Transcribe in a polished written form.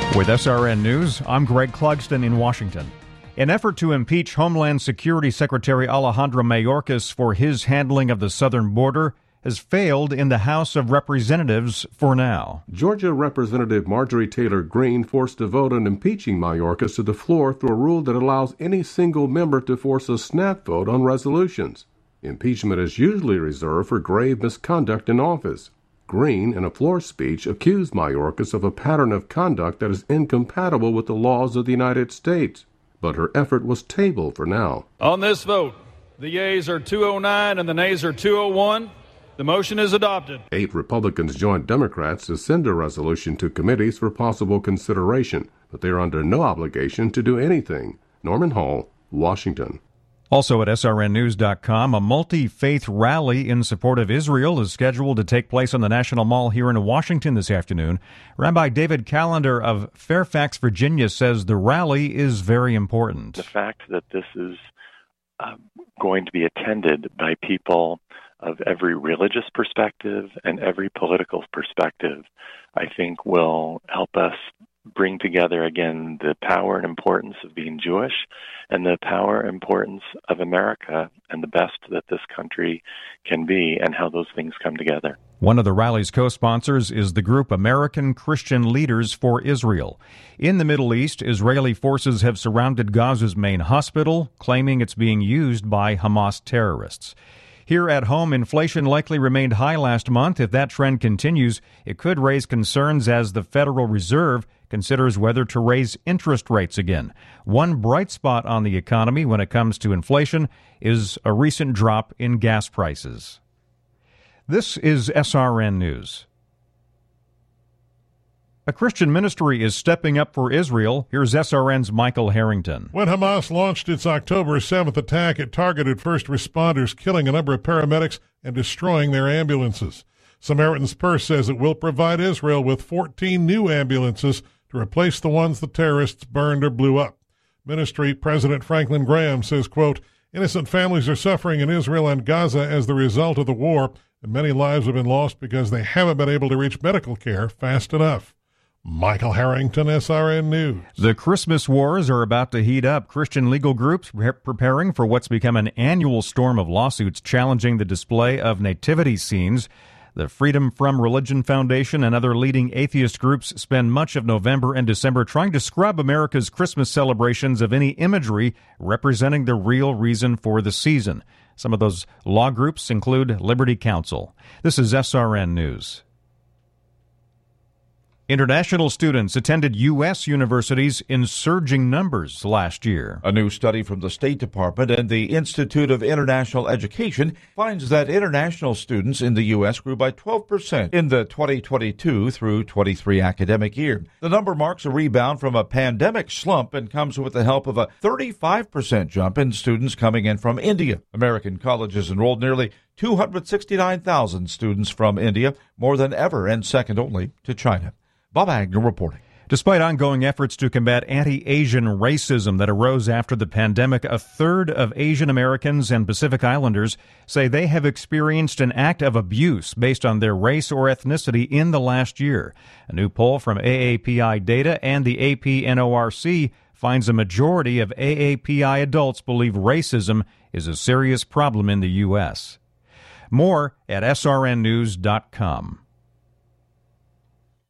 With SRN News, I'm Greg Clugston in Washington. An effort to impeach Homeland Security Secretary Alejandro Mayorkas for his handling of the southern border has failed in the House of Representatives for now. Georgia Representative Marjorie Taylor Greene forced a vote on impeaching Mayorkas to the floor through a rule that allows any single member to force a snap vote on resolutions. Impeachment is usually reserved for grave misconduct in office. Greene, in a floor speech, accused Mayorkas of a pattern of conduct that is incompatible with the laws of the United States. But her effort was tabled for now. On this vote, the yeas are 209 and the nays are 201. The motion is adopted. 8 Republicans joined Democrats to send a resolution to committees for possible consideration, but they are under no obligation to do anything. Norman Hall, Washington. Also at srnnews.com, a multi-faith rally in support of Israel is scheduled to take place on the National Mall here in Washington this afternoon. Rabbi David Callender of Fairfax, Virginia, says the rally is very important. The fact that this is going to be attended by people of every religious perspective and every political perspective, I think will help us bring together again the power and importance of being Jewish and the power and importance of America and the best that this country can be and how those things come together. One of the rally's co-sponsors is the group American Christian Leaders for Israel. In the Middle East, Israeli forces have surrounded Gaza's main hospital, claiming it's being used by Hamas terrorists. Here at home, inflation likely remained high last month. If that trend continues, it could raise concerns as the Federal Reserve considers whether to raise interest rates again. One bright spot on the economy when it comes to inflation is a recent drop in gas prices. This is SRN News. A Christian ministry is stepping up for Israel. Here's SRN's Michael Harrington. When Hamas launched its October 7th attack, it targeted first responders, killing a number of paramedics and destroying their ambulances. Samaritan's Purse says it will provide Israel with 14 new ambulances to replace the ones the terrorists burned or blew up. Ministry President Franklin Graham says, quote, "Innocent families are suffering in Israel and Gaza as the result of the war, and many lives have been lost because they haven't been able to reach medical care fast enough." Michael Harrington, SRN News. The Christmas wars are about to heat up. Christian legal groups preparing for what's become an annual storm of lawsuits challenging the display of nativity scenes. The Freedom From Religion Foundation and other leading atheist groups spend much of November and December trying to scrub America's Christmas celebrations of any imagery representing the real reason for the season. Some of those law groups include Liberty Counsel. This is SRN News. International students attended U.S. universities in surging numbers last year. A new study from the State Department and the Institute of International Education finds that international students in the U.S. grew by 12% in the 2022 through 23 academic year. The number marks a rebound from a pandemic slump and comes with the help of a 35% jump in students coming in from India. American colleges enrolled nearly 269,000 students from India, more than ever and second only to China. Bob Agnew reporting. Despite ongoing efforts to combat anti-Asian racism that arose after the pandemic, a third of Asian Americans and Pacific Islanders say they have experienced an act of abuse based on their race or ethnicity in the last year. A new poll from AAPI Data and the APNORC finds a majority of AAPI adults believe racism is a serious problem in the U.S. More at srnnews.com.